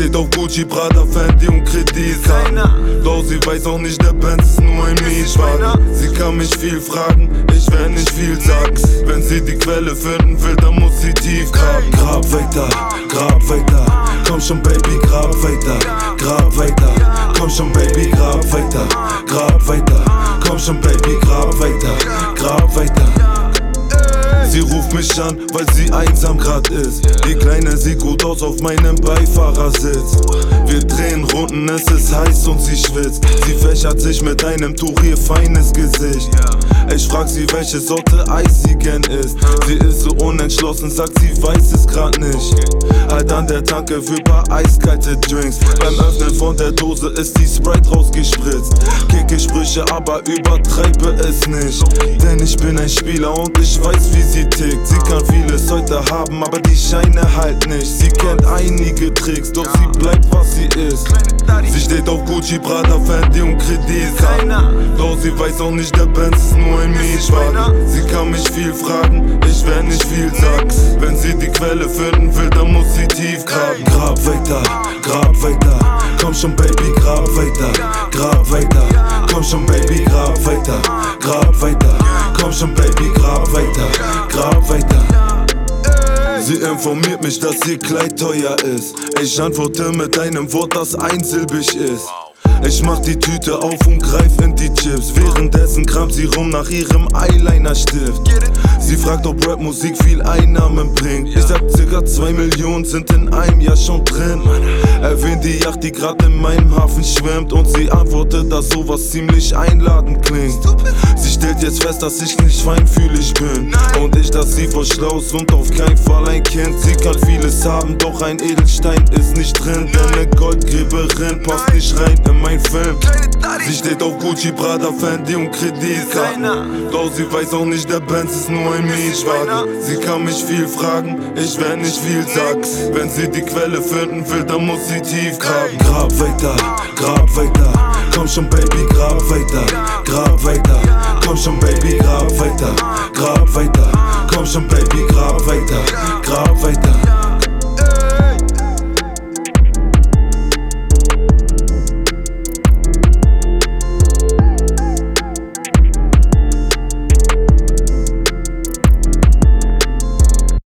steht auf Gucci, Prada, Fendi und Kredit. Doch sie weiß auch nicht, der Benz ist nur ein Mietwagen. Sie kann mich viel fragen, ich werd nicht viel sagen. Wenn sie die Quelle finden will, dann muss sie tief graben. Grab weiter, komm schon Baby, grab weiter. Grab weiter, komm schon Baby, grab weiter. Grab weiter, komm schon Baby, grab weiter. Grab weiter. Sie ruft mich an, weil sie einsam grad ist. Die Kleine sieht gut aus auf meinem Beifahrersitz. Wir drehen Runden, es ist heiß und sie schwitzt. Sie fächert sich mit einem Tuch ihr feines Gesicht. Ich frag sie, welche Sorte Eis sie gern isst. Sie ist so unentschlossen, sagt sie weiß es grad nicht. Halt an der Tanke für paar eiskalte Drinks. Beim Öffnen von der Dose ist die Sprite rausgespritzt. Kicke Sprüche, aber übertreibe es nicht. Denn ich bin ein Spieler und ich weiß, wie sie tickt. Sie kann vieles heute haben, aber die Scheine halt nicht. Sie kennt einige Tricks, doch sie bleibt, was sie ist. Sie steht auf Gucci, Prada, Fendi und Kredit. Doch sie weiß auch nicht, der Benz ist nur ein Mietwagen. Sie kann mich viel fragen, ich werd nicht viel sagen. Wenn sie die Quelle finden will, dann muss sie tief graben. Grab weiter, komm schon Baby, grab weiter. Grab weiter, komm schon Baby, grab weiter. Grab weiter, komm schon Baby, grab weiter. Grab weiter. Sie informiert mich, dass ihr Kleid teuer ist. Ich antworte mit einem Wort, das einsilbig ist. Ich mach die Tüte auf und greif in die Chips. Währenddessen kramt sie rum nach ihrem Eyeliner-Stift. Sie fragt, ob Rapmusik viel Einnahmen bringt. Ich sag, circa 2 Millionen sind in einem Jahr schon drin. Erwähnt die Yacht, die grad in meinem Hafen schwimmt. Und sie antwortet, dass sowas ziemlich einladend klingt. Sie stellt jetzt fest, dass ich nicht feinfühlig bin. Und ich, dass sie voll schlau ist und auf keinen Fall ein Kind. Sie kann vieles haben, doch ein Edelstein ist nicht drin. Denn eine Goldgräberin passt nicht rein in mein Film. Sie steht auf Gucci, Prada, Fendi und Kreditkarten. Doch sie weiß auch nicht, der Benz ist nur ein Mietwagen. Sie kann mich viel fragen, ich werd nicht viel sagen. Wenn sie die Quelle finden will, dann muss sie tief graben. Grab weiter, komm schon Baby, grab weiter. Grab weiter, komm schon Baby, grab weiter. Grab weiter, komm schon Baby, grab weiter. Grab weiter.